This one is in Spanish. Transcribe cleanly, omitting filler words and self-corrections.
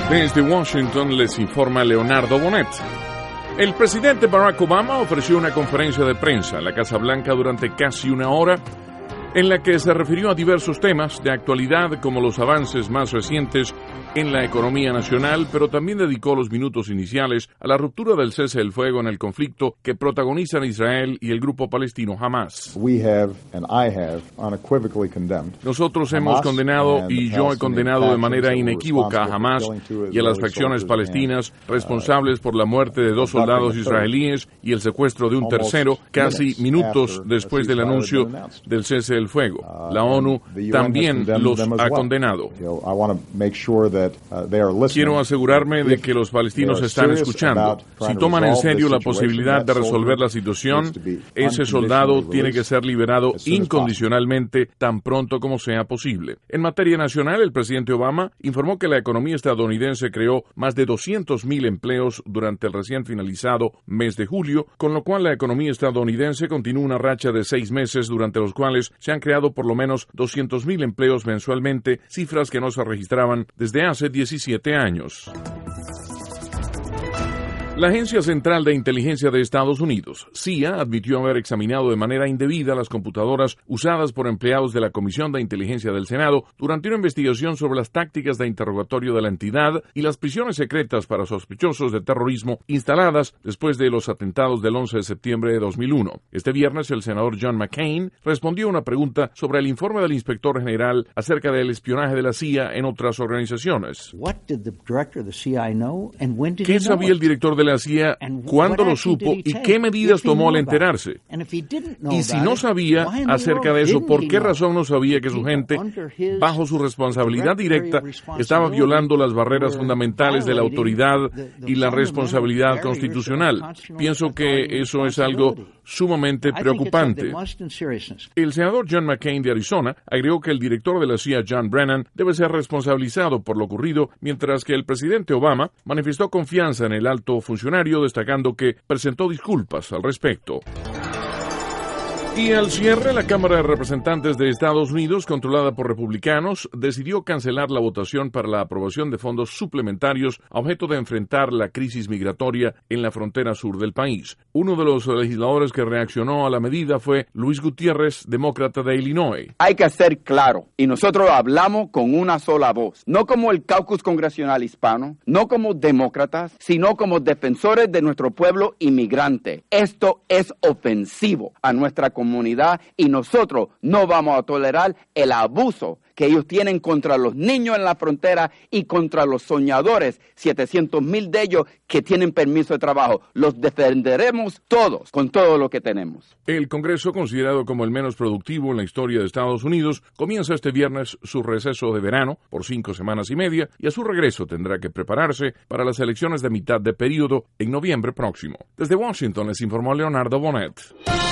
Desde Washington les informa Leonardo Bonet. El presidente Barack Obama ofreció una conferencia de prensa en la Casa Blanca durante casi una hora, en la que se refirió a diversos temas de actualidad como los avances más recientes en la economía nacional, pero también dedicó los minutos iniciales a la ruptura del cese del fuego en el conflicto que protagonizan Israel y el grupo palestino Hamas. Nosotros hemos condenado, y yo he condenado de manera inequívoca a Hamas y a las facciones palestinas responsables por la muerte de 2 soldados israelíes y el secuestro de un tercero, casi minutos después del anuncio del cese del fuego. La ONU también los ha condenado. Quiero asegurarme de que los palestinos están escuchando. Si toman en serio la posibilidad de resolver la situación, ese soldado tiene que ser liberado incondicionalmente tan pronto como sea posible. En materia nacional, el presidente Obama informó que la economía estadounidense creó más de 200,000 empleos durante el recién finalizado mes de julio, con lo cual la economía estadounidense continúa una racha de 6 meses durante los cuales se han creado por lo menos 200,000 empleos mensualmente, cifras que no se registraban desde hace 17 años. La Agencia Central de Inteligencia de Estados Unidos, CIA, admitió haber examinado de manera indebida las computadoras usadas por empleados de la Comisión de Inteligencia del Senado durante una investigación sobre las tácticas de interrogatorio de la entidad y las prisiones secretas para sospechosos de terrorismo instaladas después de los atentados del 11 de septiembre de 2001. Este viernes, el senador John McCain respondió a una pregunta sobre el informe del inspector general acerca del espionaje de la CIA en otras organizaciones. ¿Qué sabía el director de la CIA, cuándo lo supo y qué medidas tomó al enterarse? Y si no sabía acerca de eso, ¿por qué razón no sabía que su gente, bajo su responsabilidad directa, estaba violando las barreras fundamentales de la autoridad y la responsabilidad constitucional? Pienso que eso es algo sumamente preocupante. El senador John McCain de Arizona agregó que el director de la CIA, John Brennan, debe ser responsabilizado por lo ocurrido, mientras que el presidente Obama manifestó confianza en el alto funcionario, destacando que presentó disculpas al respecto. Y al cierre, la Cámara de Representantes de Estados Unidos, controlada por republicanos, decidió cancelar la votación para la aprobación de fondos suplementarios a objeto de enfrentar la crisis migratoria en la frontera sur del país. Uno de los legisladores que reaccionó a la medida fue Luis Gutiérrez, demócrata de Illinois. Hay que ser claro, y nosotros hablamos con una sola voz, no como el caucus congresional hispano, no como demócratas, sino como defensores de nuestro pueblo inmigrante. Esto es ofensivo a nuestra comunidad y nosotros no vamos a tolerar el abuso que ellos tienen contra los niños en la frontera y contra los soñadores, 700,000 de ellos que tienen permiso de trabajo. Los defenderemos todos, con todo lo que tenemos. El Congreso, considerado como el menos productivo en la historia de Estados Unidos, comienza este viernes su receso de verano por 5 semanas y media y a su regreso tendrá que prepararse para las elecciones de mitad de periodo en noviembre próximo. Desde Washington les informó Leonardo Bonet.